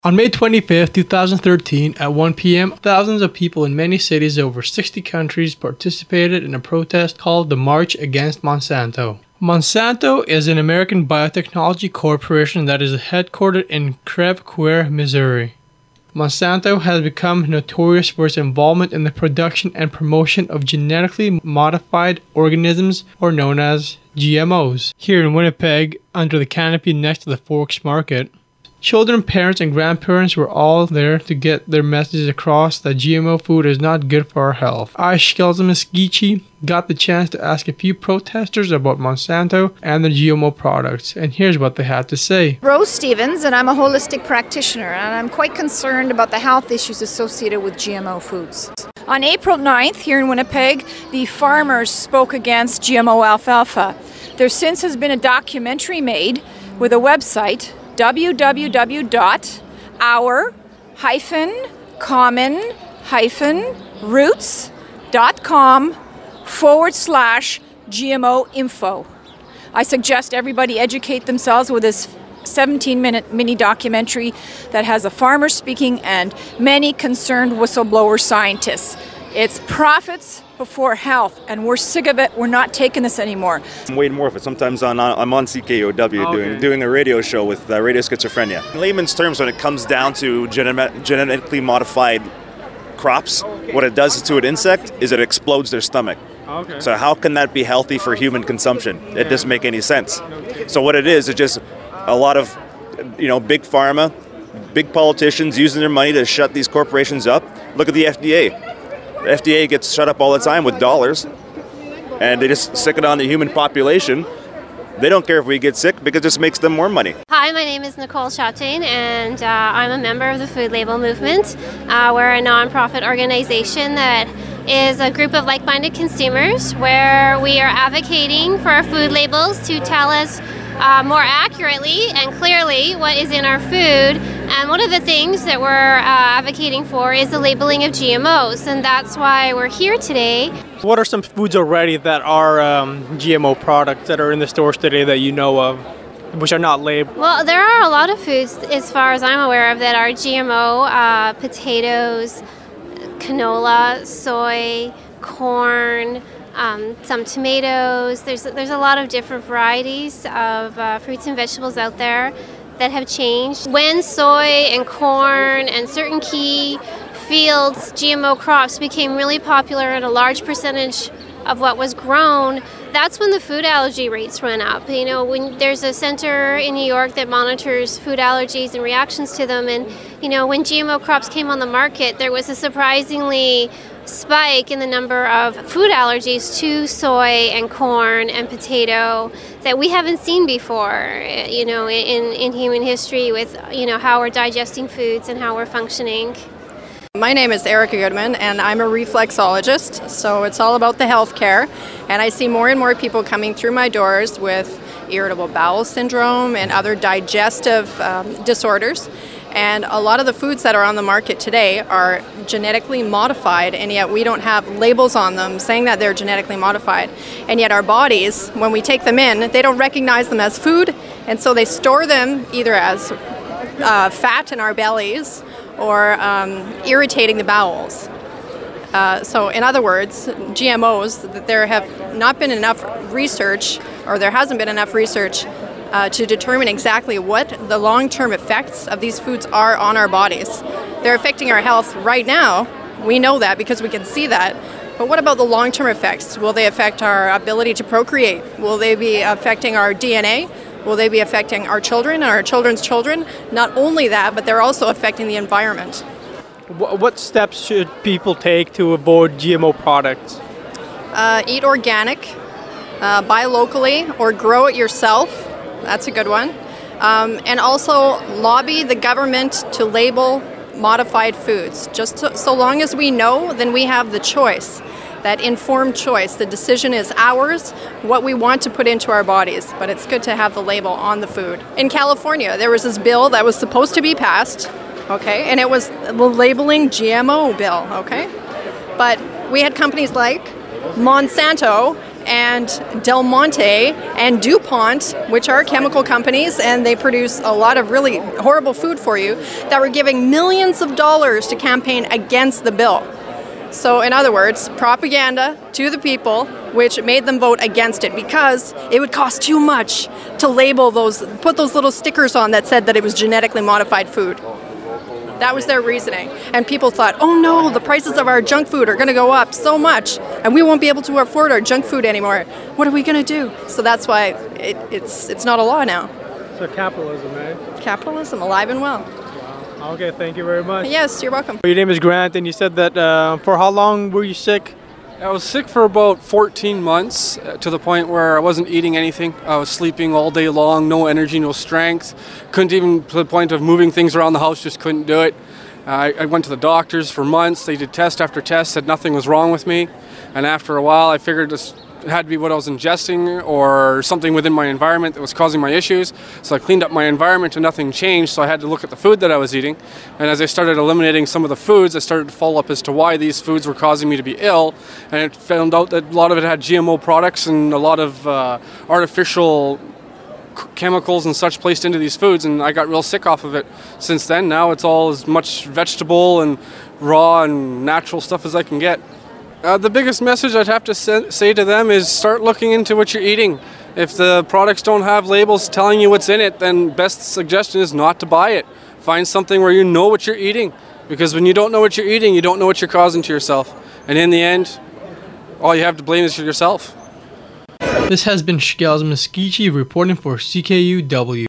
On May 25, 2013, at 1 p.m., thousands of people in many cities over 60 countries participated in a protest called the March Against Monsanto. Monsanto is an American biotechnology corporation that is headquartered in Creve Coeur, Missouri. Monsanto has become notorious for its involvement in the production and promotion of genetically modified organisms, or known as GMOs, here in Winnipeg under the canopy next to the Forks Market. Children, parents, and grandparents were all there to get their messages across that GMO food is not good for our health. I, Shkelzimiskichi, got the chance to ask a few protesters about Monsanto and the GMO products, and here's what they had to say. Rose Stevens, and I'm a holistic practitioner, and I'm quite concerned about the health issues associated with GMO foods. On April 9th, here in Winnipeg, the farmers spoke against GMO alfalfa. There since has been a documentary made with a website, our-common-roots.com/GMO info. I suggest everybody educate themselves with this 17-minute mini documentary that has a farmer speaking and many concerned whistleblower scientists. It's profits before health, and we're sick of it. We're not taking this anymore. I'm Wade Morfitt. Sometimes I'm on CKOW doing a radio show with Radio Schizophrenia. In layman's terms, when it comes down to genetically modified crops, what it does to an insect is it explodes their stomach. Okay. So how can that be healthy for human consumption? It doesn't make any sense. So what it is just a lot of big pharma, big politicians using their money to shut these corporations up. Look at the FDA. The FDA gets shut up all the time with dollars, and they just stick it on the human population. They don't care if we get sick because it just makes them more money. Hi, my name is Nicole Chatain, and I'm a member of the Food Label Movement. We're a nonprofit organization that is a group of like-minded consumers where we are advocating for our food labels to tell us more accurately and clearly what is in our food. And one of the things that we're advocating for is the labeling of GMOs, and that's why we're here today. What are some foods already that are GMO products that are in the stores today that you know of, which are not labeled? Well, there are a lot of foods, as far as I'm aware of, that are GMO, potatoes, canola, soy, corn, some tomatoes. There's a lot of different varieties of fruits and vegetables out there that have changed. When soy and corn and certain key fields, GMO crops became really popular and a large percentage of what was grown, that's when the food allergy rates went up. When there's a center in New York that monitors food allergies and reactions to them, and when GMO crops came on the market, there was a surprisingly spike in the number of food allergies to soy and corn and potato that we haven't seen before, in human history with, how we're digesting foods and how we're functioning. My name is Erica Goodman, and I'm a reflexologist, so it's all about the healthcare. And I see more and more people coming through my doors with irritable bowel syndrome and other digestive disorders. And a lot of the foods that are on the market today are genetically modified, and yet we don't have labels on them saying that they're genetically modified. And yet our bodies, when we take them in, they don't recognize them as food, and so they store them either as fat in our bellies or irritating the bowels. So in other words, GMOs, there have not been enough research, or there hasn't been enough research to determine exactly what the long-term effects of these foods are on our bodies. They're affecting our health right now. We know that because we can see that. But what about the long-term effects? Will they affect our ability to procreate? Will they be affecting our DNA? Will they be affecting our children and our children's children? Not only that, but they're also affecting the environment. What steps should people take to avoid GMO products? Eat organic, buy locally, or grow it yourself. That's a good one. And also lobby the government to label modified foods. Just so long as we know, then we have the choice, that informed choice. The decision is ours, what we want to put into our bodies. But it's good to have the label on the food. In California, there was this bill that was supposed to be passed, okay, and it was the labeling GMO bill, okay? But we had companies like Monsanto and Del Monte and DuPont, which are chemical companies, and they produce a lot of really horrible food for you, that were giving millions of dollars to campaign against the bill. So in other words, propaganda to the people, which made them vote against it because it would cost too much to label those, put those little stickers on that said that it was genetically modified food. That was their reasoning. And people thought, oh no, the prices of our junk food are going to go up so much and we won't be able to afford our junk food anymore. What are we going to do? So that's why it's not a law now. So capitalism, eh? Capitalism, alive and well. Okay, thank you very much. Yes, you're welcome. Your name is Grant, and you said that for how long were you sick? I was sick for about 14 months to the point where I wasn't eating anything. I was sleeping all day long, no energy, no strength. Couldn't even, to the point of moving things around the house, just couldn't do it. I went to the doctors for months. They did test after test, said nothing was wrong with me. And after a while, I figured this had to be what I was ingesting or something within my environment that was causing my issues. So I cleaned up my environment and nothing changed, so I had to look at the food that I was eating. And as I started eliminating some of the foods, I started to follow up as to why these foods were causing me to be ill. And it found out that a lot of it had GMO products and a lot of artificial chemicals and such placed into these foods, and I got real sick off of it. Since then, now it's all as much vegetable and raw and natural stuff as I can get. The biggest message I'd have to say to them is start looking into what you're eating. If the products don't have labels telling you what's in it, then best suggestion is not to buy it. Find something where you know what you're eating, because when you don't know what you're eating, you don't know what you're causing to yourself. And in the end, all you have to blame is yourself. This has been Shigels Mesquici reporting for CKUW.